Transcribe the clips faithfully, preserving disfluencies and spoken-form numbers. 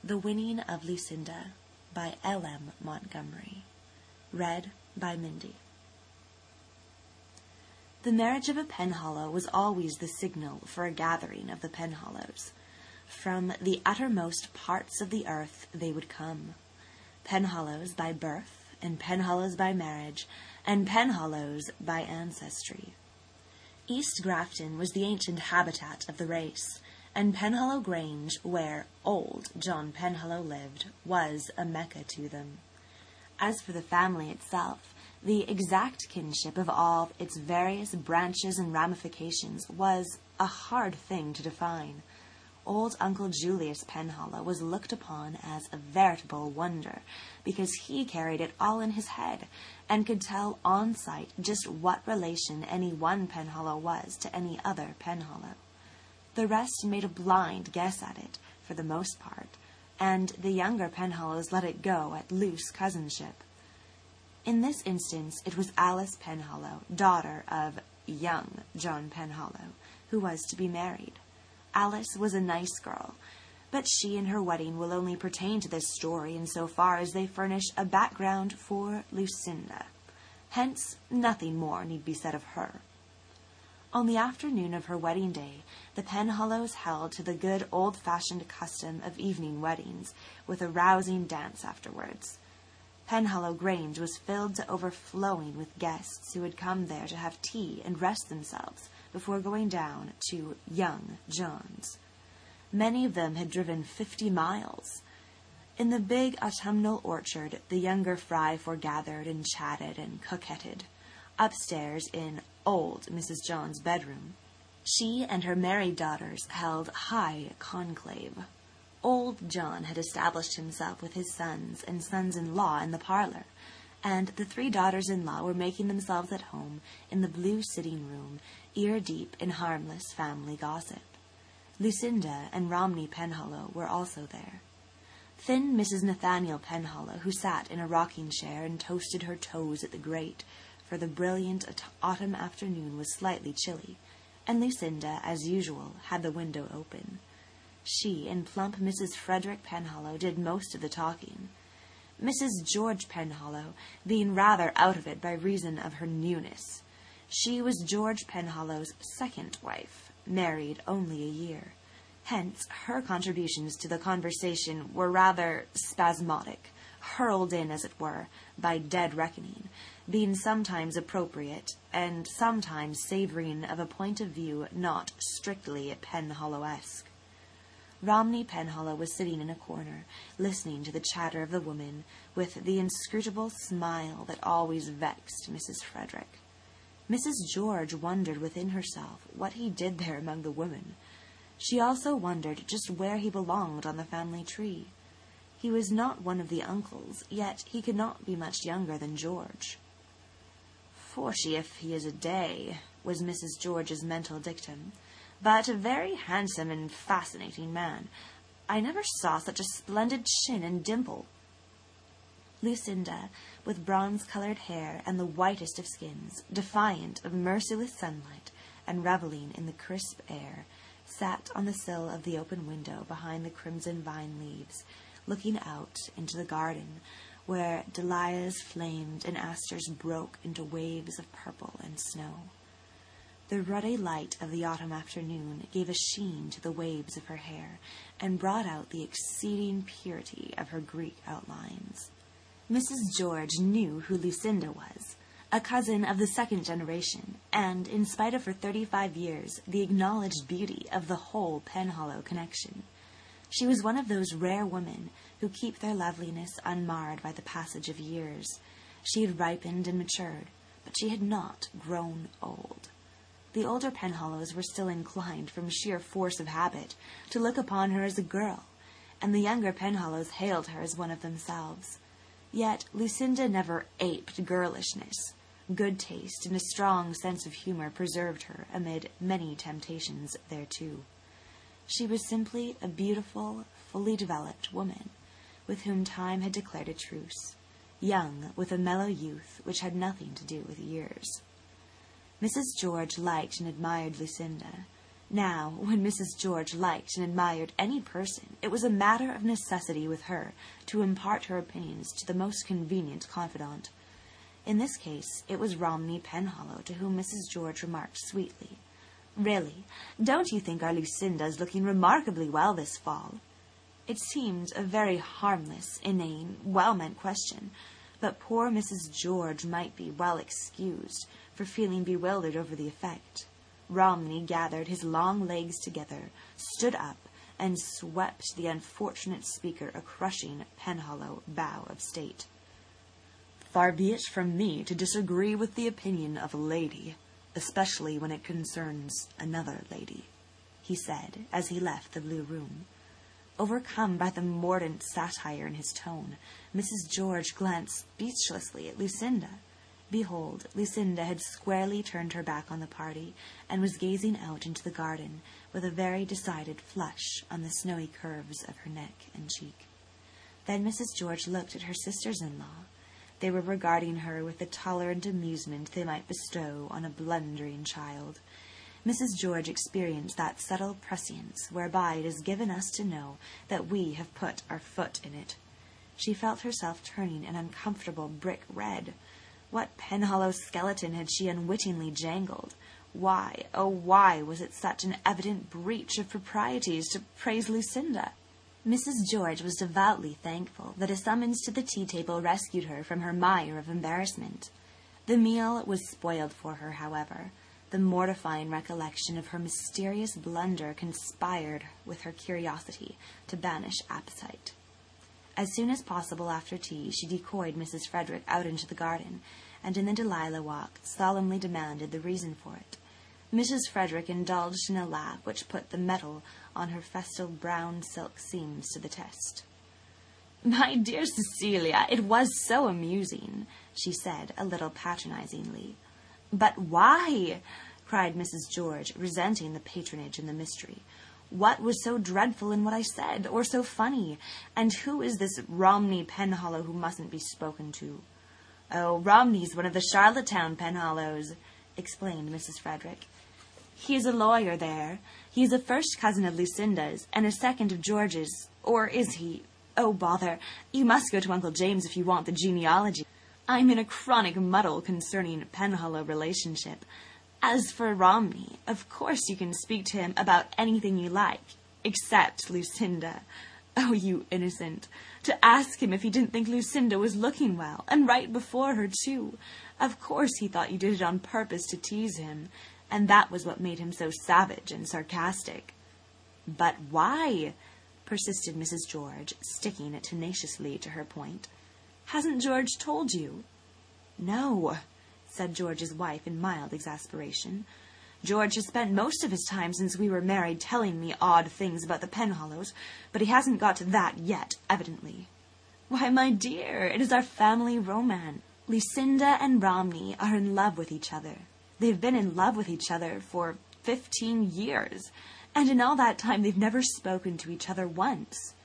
The Winning of Lucinda by L M Montgomery. Read by Mindy. The marriage of a Penhallow was always the signal for a gathering of the Penhallows. From the uttermost parts of the earth they would come, Penhallows by birth, and Penhallows by marriage, and Penhallows by ancestry. East Grafton was the ancient habitat of the race, and Penhallow Grange, where old John Penhallow lived, was a Mecca to them. As for the family itself, the exact kinship of all its various branches and ramifications was a hard thing to define. Old Uncle Julius Penhallow was looked upon as a veritable wonder, because he carried it all in his head, and could tell on sight just what relation any one Penhallow was to any other Penhallow. The rest made a blind guess at it, for the most part, and the younger Penhallows let it go at loose cousinship. In this instance it was Alice Penhallow, daughter of young John Penhallow, who was to be married. Alice was a nice girl, but she and her wedding will only pertain to this story in so far as they furnish a background for Lucinda. Hence, nothing more need be said of her. On the afternoon of her wedding day, the Penhallows held to the good old-fashioned custom of evening weddings, with a rousing dance afterwards. Penhallow Grange was filled to overflowing with guests who had come there to have tea and rest themselves before going down to young John's. Many of them had driven fifty miles. In the big autumnal orchard the younger fry foregathered and chatted and coquetted. Upstairs in old Missus John's bedroom, she and her married daughters held high conclave. Old John had established himself with his sons and sons-in-law in the parlor, and the three daughters-in-law were making themselves at home in the blue sitting-room, ear-deep in harmless family gossip. Lucinda and Romney Penhallow were also there. Thin Missus Nathaniel Penhallow, who sat in a rocking-chair and toasted her toes at the grate, for the brilliant autumn afternoon was slightly chilly, and Lucinda, as usual, had the window open. She and plump Missus Frederick Penhallow did most of the talking, Missus George Penhallow being rather out of it by reason of her newness. She was George Penhallow's second wife, married only a year. Hence, her contributions to the conversation were rather spasmodic, hurled in, as it were, by dead reckoning, being sometimes appropriate, and sometimes savouring of a point of view not strictly Penhallow-esque. Romney Penhallow was sitting in a corner, listening to the chatter of the women, with the inscrutable smile that always vexed Missus Frederick. Missus George wondered within herself what he did there among the women. She also wondered just where he belonged on the family tree. He was not one of the uncles, yet he could not be much younger than George. "Forty if he is a day," was Missus George's mental dictum, "but a very handsome and fascinating man. I never saw such a splendid chin and dimple." Lucinda, with bronze-colored hair and the whitest of skins, defiant of merciless sunlight and revelling in the crisp air, sat on the sill of the open window behind the crimson vine leaves, looking out into the garden, where dahlias flamed and asters broke into waves of purple and snow. The ruddy light of the autumn afternoon gave a sheen to the waves of her hair, and brought out the exceeding purity of her Greek outlines. Missus George knew who Lucinda was, a cousin of the second generation, and, in spite of her thirty-five years, the acknowledged beauty of the whole Penhallow connection. She was one of those rare women who keep their loveliness unmarred by the passage of years. She had ripened and matured, but she had not grown old. The older Penhallows were still inclined, from sheer force of habit, to look upon her as a girl, and the younger Penhallows hailed her as one of themselves. Yet Lucinda never aped girlishness. Good taste and a strong sense of humour preserved her amid many temptations thereto. She was simply a beautiful, fully developed woman, with whom time had declared a truce, young with a mellow youth which had nothing to do with years. Missus George liked and admired Lucinda, Now, when Missus George liked and admired any person, it was a matter of necessity with her to impart her opinions to the most convenient confidant. In this case, it was Romney Penhallow to whom Missus George remarked sweetly, "Really, don't you think our Lucinda is looking remarkably well this fall?" It seemed a very harmless, inane, well-meant question, but poor Missus George might be well excused for feeling bewildered over the effect. Romney gathered his long legs together, stood up, and swept the unfortunate speaker a crushing Penhallow bow of state. "Far be it from me to disagree with the opinion of a lady, especially when it concerns another lady," he said, as he left the blue room. Overcome by the mordant satire in his tone, Missus George glanced speechlessly at Lucinda. Behold, Lucinda had squarely turned her back on the party, and was gazing out into the garden, with a very decided flush on the snowy curves of her neck and cheek. Then Missus George looked at her sisters-in-law. They were regarding her with the tolerant amusement they might bestow on a blundering child. Missus George experienced that subtle prescience whereby it is given us to know that we have put our foot in it. She felt herself turning an uncomfortable brick red. What Penhallow skeleton had she unwittingly jangled? Why, oh why, was it such an evident breach of proprieties to praise Lucinda? Missus George was devoutly thankful that a summons to the tea-table rescued her from her mire of embarrassment. The meal was spoiled for her, however. The mortifying recollection of her mysterious blunder conspired with her curiosity to banish appetite. As soon as possible after tea, she decoyed Missus Frederick out into the garden, and in the Delilah walk solemnly demanded the reason for it. Missus Frederick indulged in a laugh which put the metal on her festal brown silk seams to the test. "My dear Cecilia, it was so amusing," she said, a little patronizingly. "But why?" cried Missus George, resenting the patronage and the mystery. "What was so dreadful in what I said, or so funny? And who is this Romney Penhallow who mustn't be spoken to?" "Oh, Romney's one of the Charlottetown Penhallows," explained Missus Frederick. "He is a lawyer there. He is a first cousin of Lucinda's, and a second of George's. Or is he? Oh, bother! You must go to Uncle James if you want the genealogy. I'm in a chronic muddle concerning Penhallow relationship. As for Romney, of course you can speak to him about anything you like, except Lucinda. Oh, you innocent! To ask him if he didn't think Lucinda was looking well, and right before her, too. Of course he thought you did it on purpose to tease him, and that was what made him so savage and sarcastic." "But why?" persisted Missus George, sticking tenaciously to her point. "Hasn't George told you?" "No," said George's wife in mild exasperation. "George has spent most of his time since we were married telling me odd things about the Penhallows, but he hasn't got to that yet, evidently." "Why, my dear, it is our family romance. Lucinda and Romney are in love with each other. They've been in love with each other for fifteen years, and in all that time they've never spoken to each other once."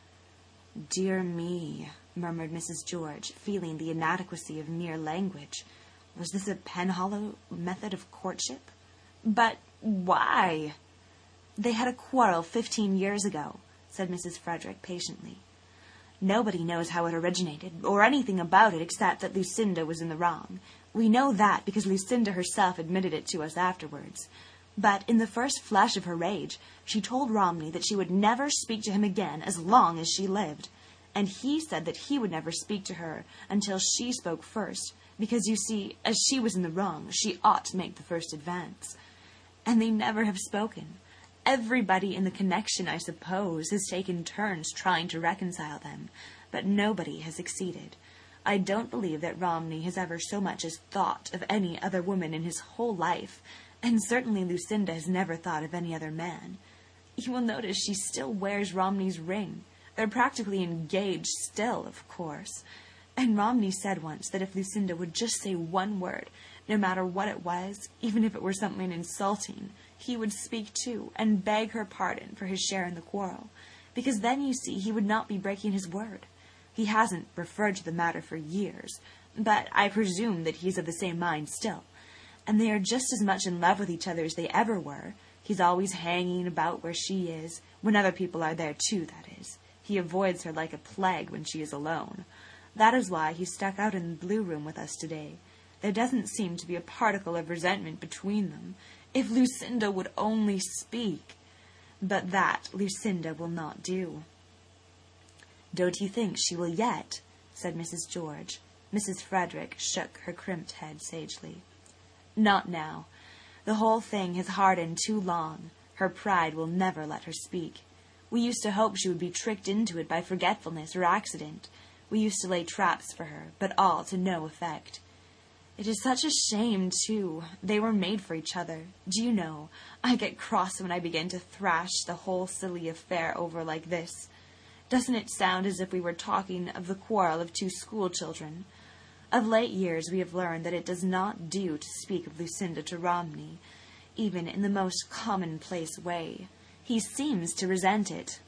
"Dear me," murmured Missus George, feeling the inadequacy of mere language. Was this a Penhallow method of courtship? "But why?" "They had a quarrel fifteen years ago," said Missus Frederick patiently. "Nobody knows how it originated, or anything about it except that Lucinda was in the wrong. We know that because Lucinda herself admitted it to us afterwards. But in the first flush of her rage, she told Romney that she would never speak to him again as long as she lived. And he said that he would never speak to her until she spoke first, because, you see, as she was in the wrong, she ought to make the first advance. And they never have spoken. Everybody in the connection, I suppose, has taken turns trying to reconcile them, but nobody has succeeded. I don't believe that Romney has ever so much as thought of any other woman in his whole life, and certainly Lucinda has never thought of any other man. You will notice she still wears Romney's ring. They're practically engaged still, of course. And Romney said once that if Lucinda would just say one word, no matter what it was, even if it were something insulting, he would speak too, and beg her pardon for his share in the quarrel, because then, you see, he would not be breaking his word. He hasn't referred to the matter for years, but I presume that he's of the same mind still, and they are just as much in love with each other as they ever were. He's always hanging about where she is, when other people are there too, that is. He avoids her like a plague when she is alone. That is why he stuck out in the blue room with us today. There doesn't seem to be a particle of resentment between them. If Lucinda would only speak. But that Lucinda will not do. "Don't you think she will yet?" said Missus George. Missus Frederick shook her crimped head sagely. "Not now. The whole thing has hardened too long. Her pride will never let her speak. We used to hope she would be tricked into it by forgetfulness or accident. We used to lay traps for her, but all to no effect. It is such a shame, too. They were made for each other. Do you know, I get cross when I begin to thrash the whole silly affair over like this. Doesn't it sound as if we were talking of the quarrel of two school-children? Of late years we have learned that it does not do to speak of Lucinda to Romney, even in the most commonplace way. He seems to resent it."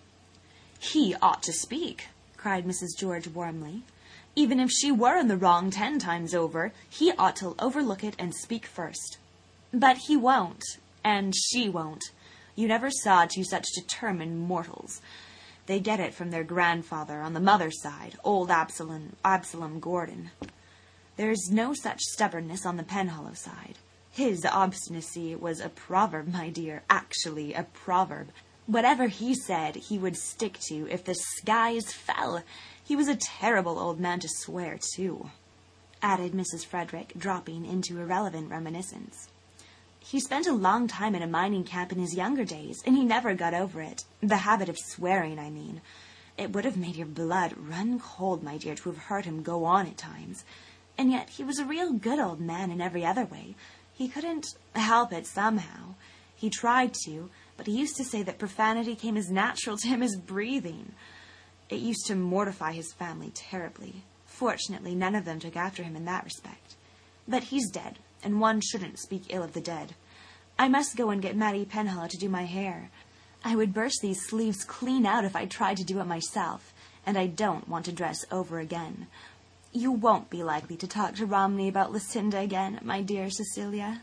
"He ought to speak," cried Missus George warmly. "Even if she were in the wrong ten times over, he ought to overlook it and speak first." "But he won't, and she won't. You never saw two such determined mortals. They get it from their grandfather on the mother's side, old Absalom, Absalom Gordon. There is no such stubbornness on the Penhallow side. His obstinacy was a proverb, my dear, actually a proverb. Whatever he said he would stick to if the skies fell. He was a terrible old man to swear, too," added Missus Frederick, dropping into irrelevant reminiscence. "He spent a long time in a mining camp in his younger days, and he never got over it. The habit of swearing, I mean. It would have made your blood run cold, my dear, to have heard him go on at times. And yet he was a real good old man in every other way. He couldn't help it somehow. He tried to, but he used to say that profanity came as natural to him as breathing. It used to mortify his family terribly. Fortunately, none of them took after him in that respect. But he's dead, and one shouldn't speak ill of the dead. I must go and get Mattie Penhallow to do my hair. I would burst these sleeves clean out if I tried to do it myself, and I don't want to dress over again. You won't be likely to talk to Romney about Lucinda again, my dear Cecilia?"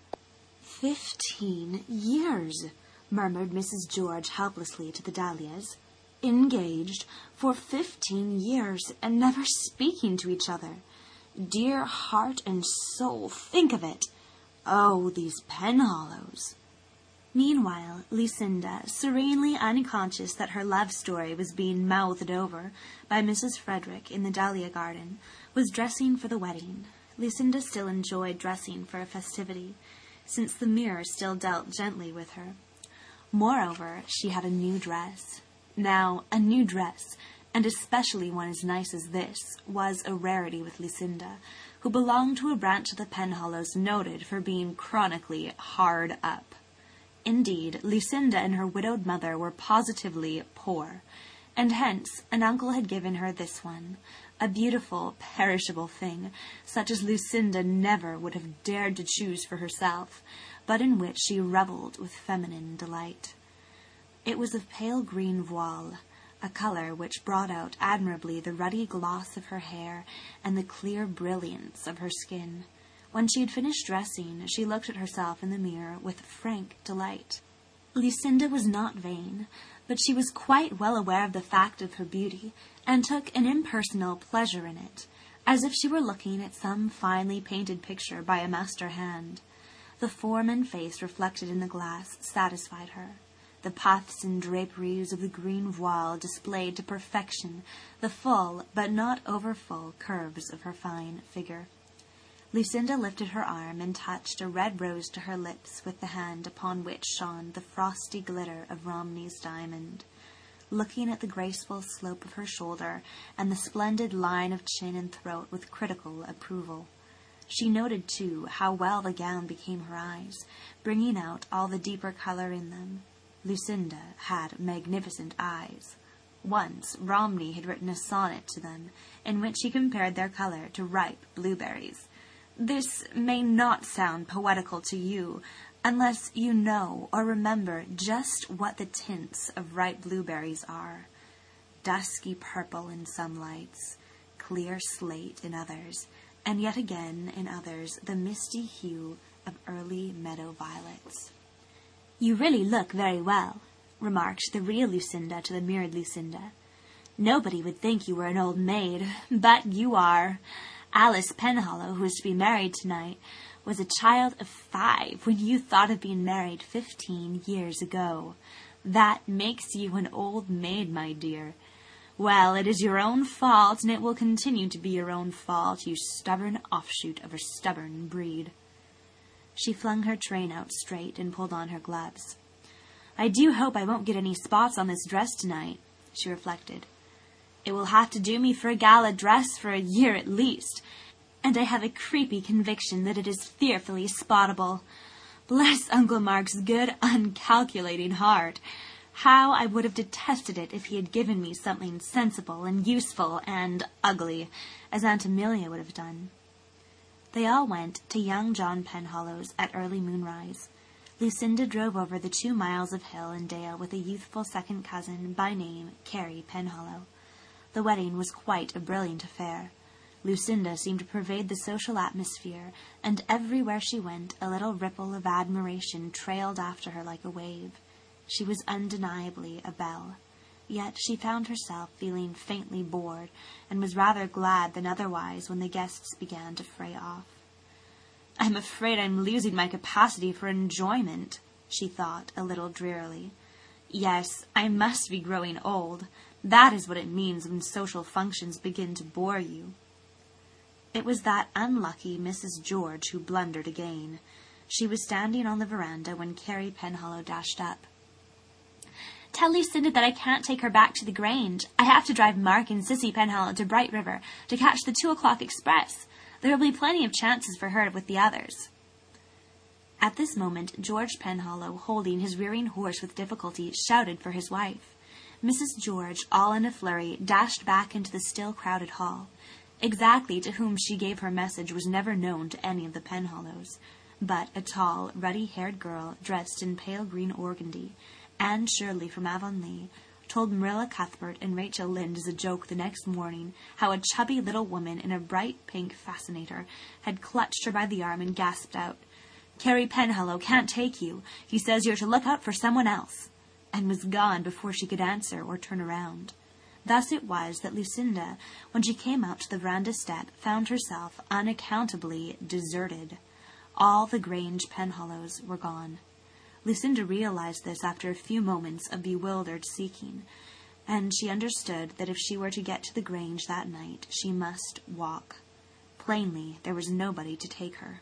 "Fifteen years," murmured Missus George helplessly to the Dahlias. "Engaged for fifteen years and never speaking to each other. Dear heart and soul, think of it! Oh, these Penhallows!" Meanwhile, Lucinda, serenely unconscious that her love story was being mouthed over by Missus Frederick in the dahlia garden, was dressing for the wedding. Lucinda still enjoyed dressing for a festivity, since the mirror still dealt gently with her. Moreover, she had a new dress. Now, a new dress, and especially one as nice as this, was a rarity with Lucinda, who belonged to a branch of the Penhallows noted for being chronically hard up. Indeed, Lucinda and her widowed mother were positively poor, and hence an uncle had given her this one, a beautiful, perishable thing, such as Lucinda never would have dared to choose for herself, but in which she revelled with feminine delight. It was of pale green voile, a colour which brought out admirably the ruddy gloss of her hair and the clear brilliance of her skin. When she had finished dressing, she looked at herself in the mirror with frank delight. Lucinda was not vain, but she was quite well aware of the fact of her beauty, and took an impersonal pleasure in it, as if she were looking at some finely painted picture by a master hand. The form and face reflected in the glass satisfied her. The puffs and draperies of the green voile displayed to perfection the full, but not over-full, curves of her fine figure. Lucinda lifted her arm and touched a red rose to her lips with the hand upon which shone the frosty glitter of Romney's diamond. Looking at the graceful slope of her shoulder and the splendid line of chin and throat with critical approval. She noted, too, how well the gown became her eyes, bringing out all the deeper colour in them. Lucinda had magnificent eyes. Once Romney had written a sonnet to them, in which he compared their colour to ripe blueberries. This may not sound poetical to you, unless you know or remember just what the tints of ripe blueberries are. Dusky purple in some lights, clear slate in others, and yet again in others the misty hue of early meadow violets. "You really look very well," remarked the real Lucinda to the mirrored Lucinda. "Nobody would think you were an old maid, but you are. Alice Penhallow, who is to be married tonight, was a child of five when you thought of being married fifteen years ago. That makes you an old maid, my dear. Well, it is your own fault, and it will continue to be your own fault, you stubborn offshoot of a stubborn breed." She flung her train out straight and pulled on her gloves. "I do hope I won't get any spots on this dress tonight," she reflected. "It will have to do me for a gala dress for a year at least, and I have a creepy conviction that it is fearfully spottable. Bless Uncle Mark's good, uncalculating heart. How I would have detested it if he had given me something sensible and useful and ugly, as Aunt Amelia would have done." They all went to young John Penhallow's at early moonrise. Lucinda drove over the two miles of hill and dale with a youthful second cousin, by name Carry Penhallow. The wedding was quite a brilliant affair. Lucinda seemed to pervade the social atmosphere, and everywhere she went a little ripple of admiration trailed after her like a wave. She was undeniably a belle. Yet she found herself feeling faintly bored, and was rather glad than otherwise when the guests began to fray off. "I'm afraid I'm losing my capacity for enjoyment," she thought a little drearily. "Yes, I must be growing old. That is what it means when social functions begin to bore you." It was that unlucky Missus George who blundered again. She was standing on the veranda when Carry Penhallow dashed up. "Tell Lucinda that I can't take her back to the Grange. I have to drive Mark and Sissy Penhallow to Bright River to catch the two o'clock express. There will be plenty of chances for her with the others." At this moment George Penhallow, holding his rearing horse with difficulty, shouted for his wife. Missus George, all in a flurry, dashed back into the still crowded hall. Exactly to whom she gave her message was never known to any of the Penhallows, but a tall, ruddy-haired girl, dressed in pale green organdy, Anne Shirley from Avonlea, told Marilla Cuthbert and Rachel Lynde as a joke the next morning how a chubby little woman in a bright pink fascinator had clutched her by the arm and gasped out, "Carry Penhallow can't take you. He says you're to look out for someone else," and was gone before she could answer or turn around. Thus it was that Lucinda, when she came out to the veranda step, found herself unaccountably deserted. All the Grange Penhallows were gone. Lucinda realized this after a few moments of bewildered seeking, and she understood that if she were to get to the Grange that night, she must walk. Plainly, there was nobody to take her.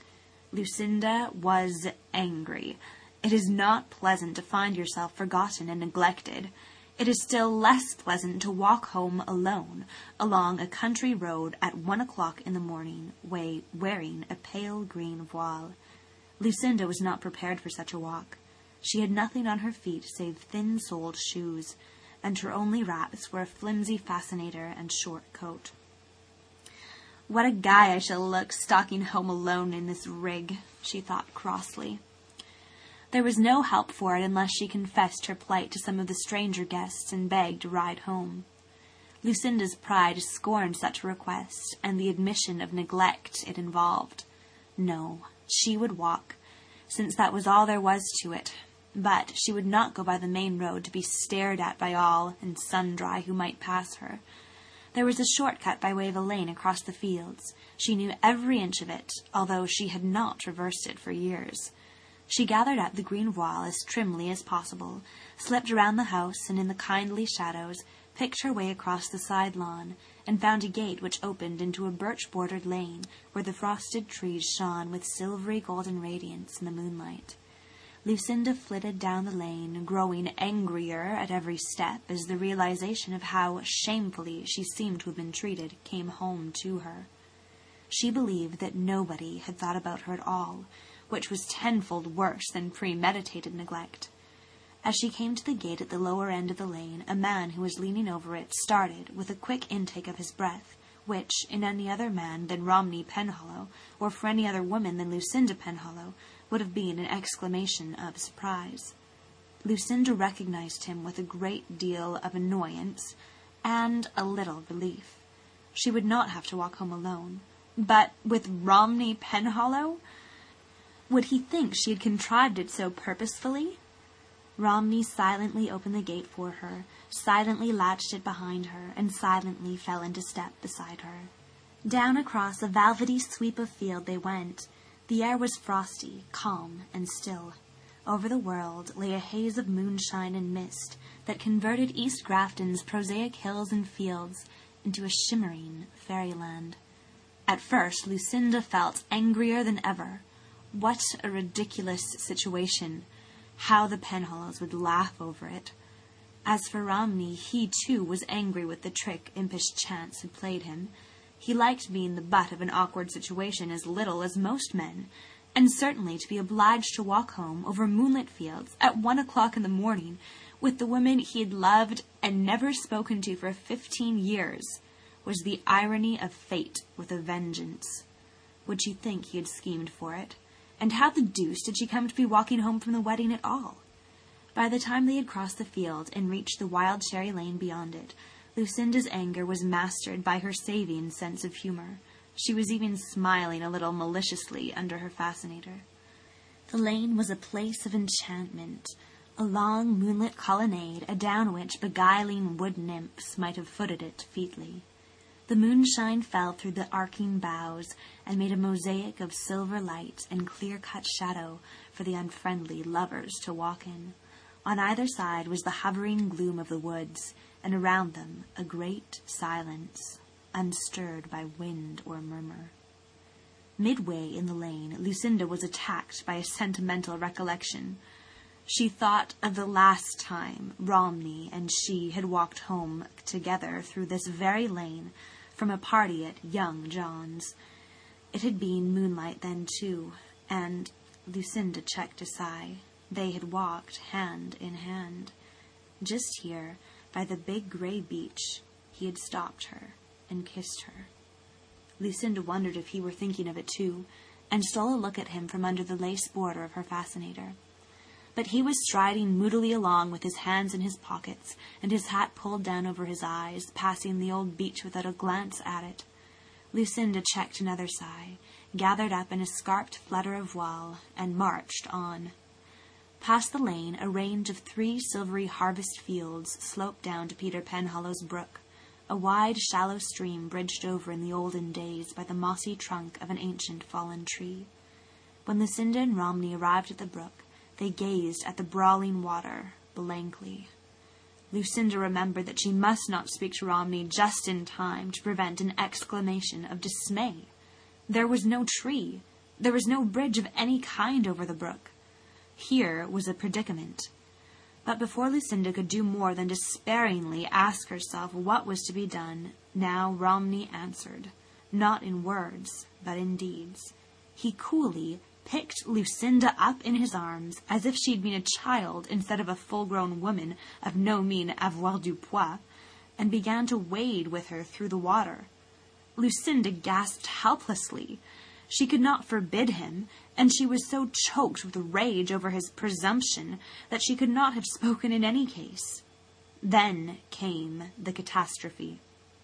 Lucinda was angry. It is not pleasant to find yourself forgotten and neglected. It is still less pleasant to walk home alone, along a country road at one o'clock in the morning, wearing a pale green voile. Lucinda was not prepared for such a walk. She had nothing on her feet save thin-soled shoes, and her only wraps were a flimsy fascinator and short coat. "What a guy I shall look stalking home alone in this rig," she thought crossly. There was no help for it unless she confessed her plight to some of the stranger guests and begged a ride home. Lucinda's pride scorned such a request and the admission of neglect it involved. No, she would walk, since that was all there was to it. But she would not go by the main road to be stared at by all and sundry who might pass her. There was a short-cut by way of a lane across the fields. She knew every inch of it, although she had not traversed it for years. She gathered up the green voile as trimly as possible, slipped around the house, and in the kindly shadows picked her way across the side lawn, and found a gate which opened into a birch-bordered lane where the frosted trees shone with silvery golden radiance in the moonlight. Lucinda flitted down the lane, growing angrier at every step as the realization of how shamefully she seemed to have been treated came home to her. She believed that nobody had thought about her at all, which was tenfold worse than premeditated neglect. As she came to the gate at the lower end of the lane, a man who was leaning over it started with a quick intake of his breath, which, in any other man than Romney Penhallow, or for any other woman than Lucinda Penhallow, would have been an exclamation of surprise. Lucinda recognized him with a great deal of annoyance and a little relief. She would not have to walk home alone. But with Romney Penhallow? Would he think she had contrived it so purposefully? Romney silently opened the gate for her, silently latched it behind her, and silently fell into step beside her. Down across a velvety sweep of field they went. The air was frosty, calm, and still. Over the world lay a haze of moonshine and mist that converted East Grafton's prosaic hills and fields into a shimmering fairyland. At first Lucinda felt angrier than ever. What a ridiculous situation! How the Penhallows would laugh over it! As for Romney, he too was angry with the trick impish chance had played him. He liked being the butt of an awkward situation as little as most men, and certainly to be obliged to walk home over moonlit fields at one o'clock in the morning with the woman he had loved and never spoken to for fifteen years was the irony of fate with a vengeance. Would she think he had schemed for it? And how the deuce did she come to be walking home from the wedding at all? By the time they had crossed the field and reached the wild cherry lane beyond it, Lucinda's anger was mastered by her saving sense of humor. She was even smiling a little maliciously under her fascinator. The lane was a place of enchantment, a long moonlit colonnade adown which beguiling wood nymphs might have footed it featly. The moonshine fell through the arcing boughs and made a mosaic of silver light and clear-cut shadow for the unfriendly lovers to walk in. On either side was the hovering gloom of the woods, and around them a great silence, unstirred by wind or murmur. Midway in the lane, Lucinda was attacked by a sentimental recollection. She thought of the last time Romney and she had walked home together through this very lane from a party at young John's. It had been moonlight then, too, and Lucinda checked a sigh. They had walked hand in hand. Just here, by the big grey beech, he had stopped her and kissed her. Lucinda wondered if he were thinking of it too, and stole a look at him from under the lace border of her fascinator. But he was striding moodily along with his hands in his pockets and his hat pulled down over his eyes, passing the old beech without a glance at it. Lucinda checked another sigh, gathered up an escarped flutter of voile, and marched on. Past the lane, a range of three silvery harvest fields sloped down to Peter Penhallow's brook, a wide, shallow stream bridged over in the olden days by the mossy trunk of an ancient fallen tree. When Lucinda and Romney arrived at the brook, they gazed at the brawling water blankly. Lucinda remembered that she must not speak to Romney just in time to prevent an exclamation of dismay. There was no tree. There was no bridge of any kind over the brook. Here was a predicament. But before Lucinda could do more than despairingly ask herself what was to be done, now Romney answered, not in words, but in deeds. He coolly picked Lucinda up in his arms as if she'd been a child instead of a full-grown woman of no mean avoirdupois, and began to wade with her through the water. Lucinda gasped helplessly. She could not forbid him, and she was so choked with rage over his presumption that she could not have spoken in any case. Then came the catastrophe.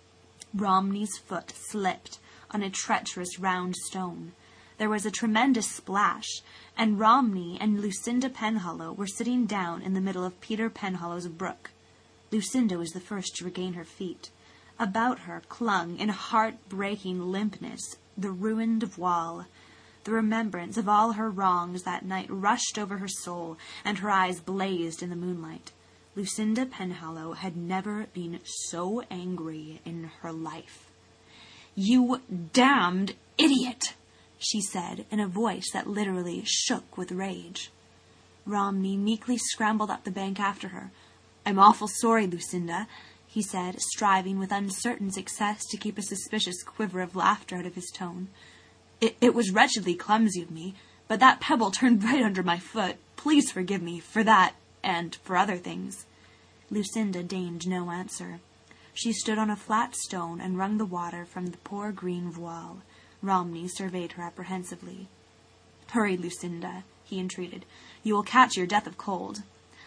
Romney's foot slipped on a treacherous round stone. There was a tremendous splash, and Romney and Lucinda Penhallow were sitting down in the middle of Peter Penhallow's brook. Lucinda was the first to regain her feet. About her clung, in heart-breaking limpness, the ruined voile. The remembrance of all her wrongs that night rushed over her soul, and her eyes blazed in the moonlight. Lucinda Penhallow had never been so angry in her life. "You damned idiot!" she said, in a voice that literally shook with rage. Romney meekly scrambled up the bank after her. "I'm awful sorry, Lucinda," he said, striving with uncertain success to keep a suspicious quiver of laughter out of his tone. It, it was wretchedly clumsy of me, but that pebble turned right under my foot. Please forgive me for that, and for other things." Lucinda deigned no answer. She stood on a flat stone and wrung the water from the poor green voile. Romney surveyed her apprehensively. "Hurry, Lucinda," he entreated. "You will catch your death of cold."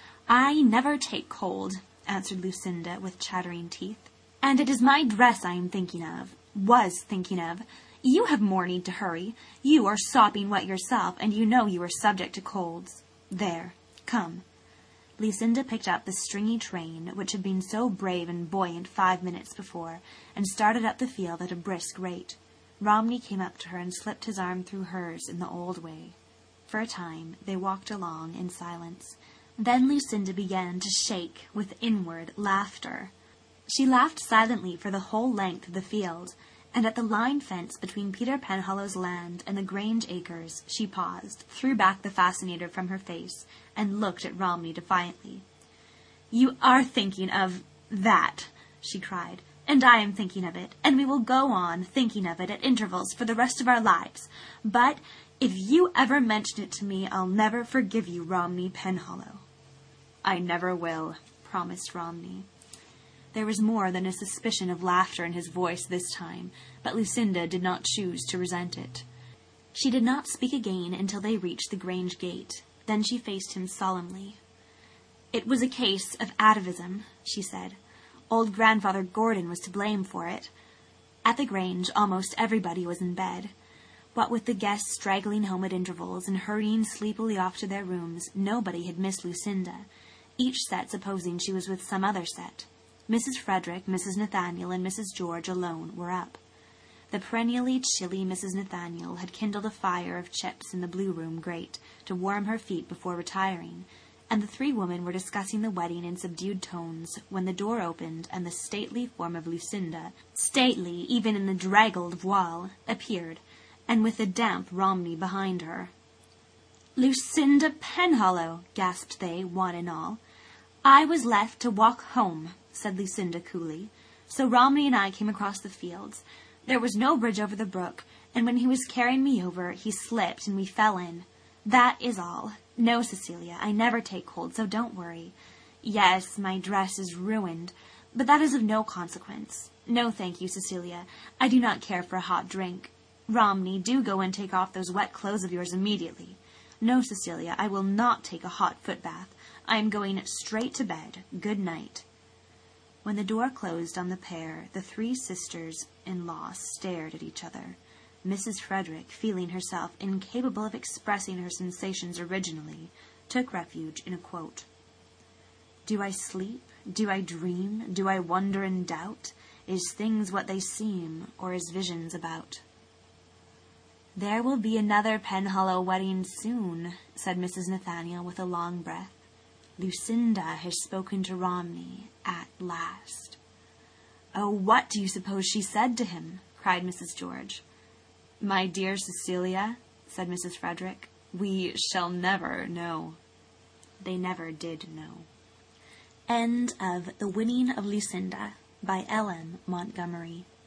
"I never take cold," answered Lucinda with chattering teeth. "And it is my dress I am thinking of, was thinking of. You have more need to hurry. You are sopping wet yourself, and you know you are subject to colds. There, come." Lucinda picked up the stringy train, which had been so brave and buoyant five minutes before, and started up the field at a brisk rate. Romney came up to her and slipped his arm through hers in the old way. For a time they walked along in silence. Then Lucinda began to shake with inward laughter. She laughed silently for the whole length of the field, and at the line fence between Peter Penhallow's land and the Grange acres she paused, threw back the fascinator from her face, and looked at Romney defiantly. "You are thinking of that," she cried, "and I am thinking of it, and we will go on thinking of it at intervals for the rest of our lives. But if you ever mention it to me, I'll never forgive you, Romney Penhallow." "I never will," promised Romney. There was more than a suspicion of laughter in his voice this time, but Lucinda did not choose to resent it. She did not speak again until they reached the Grange gate. Then she faced him solemnly. "It was a case of atavism," she said. "Old Grandfather Gordon was to blame for it." At the Grange almost everybody was in bed. What with the guests straggling home at intervals and hurrying sleepily off to their rooms, nobody had missed Lucinda, each set supposing she was with some other set. Missus Frederick, Missus Nathaniel, and Missus George alone were up. The perennially chilly Missus Nathaniel had kindled a fire of chips in the blue-room grate to warm her feet before retiring, and the three women were discussing the wedding in subdued tones when the door opened and the stately form of Lucinda, stately even in the draggled voile, appeared, and with the damp Romney behind her. "Lucinda Penhallow!" gasped they, one and all. "I was left to walk home," said Lucinda coolly. "So Romney and I came across the fields. There was no bridge over the brook, and when he was carrying me over, he slipped and we fell in. That is all. No, Cecilia, I never take cold, so don't worry. Yes, my dress is ruined, but that is of no consequence. No, thank you, Cecilia. I do not care for a hot drink. Romney, do go and take off those wet clothes of yours immediately. No, Cecilia, I will not take a hot foot bath. I am going straight to bed. Good night." When the door closed on the pair, the three sisters-in-law stared at each other. Missus Frederick, feeling herself incapable of expressing her sensations originally, took refuge in a quote. "Do I sleep? Do I dream? Do I wonder and doubt? Is things what they seem, or is visions about?" "There will be another Penhallow wedding soon," said Missus Nathaniel with a long breath. "Lucinda has spoken to Romney at last." "Oh, what do you suppose she said to him?" cried Missus George. "My dear Cecilia," said Missus Frederick, "we shall never know." They never did know. End of The Winning of Lucinda by L M Montgomery.